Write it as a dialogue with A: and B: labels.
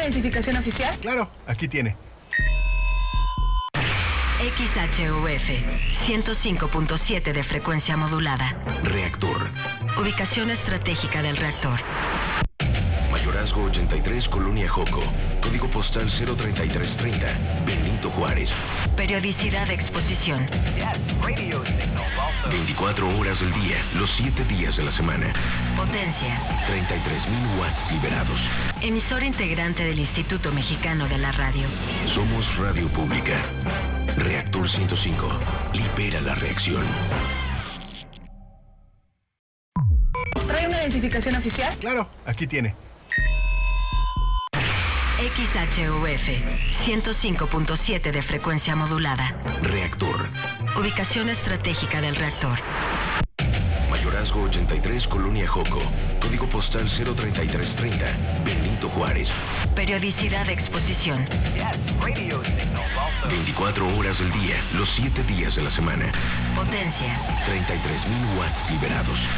A: identificación oficial?
B: Claro, aquí tiene.
C: XHUF 105.7 de frecuencia modulada.
D: Reactor.
C: Ubicación estratégica del reactor.
D: Mayorazgo 83, Colonia Joco. Código postal 03330, Benito Juárez.
C: Periodicidad de exposición.
D: 24 horas del día, los 7 días de la semana.
C: Potencia.
D: 33,000 watts liberados.
C: Emisor integrante del Instituto Mexicano de la Radio.
D: Somos Radio Pública. Reactor 105. Libera la reacción.
A: ¿Trae una identificación oficial?
B: Claro, aquí tiene.
C: XHUF 105.7 de frecuencia modulada.
D: Reactor.
C: Ubicación estratégica del reactor.
D: Mayorazgo 83, Colonia Joco. Código postal 03330, Benito Juárez.
C: Periodicidad de exposición.
D: 24 horas del día, los 7 días de la semana.
C: Potencia.
D: 33,000 watts liberados.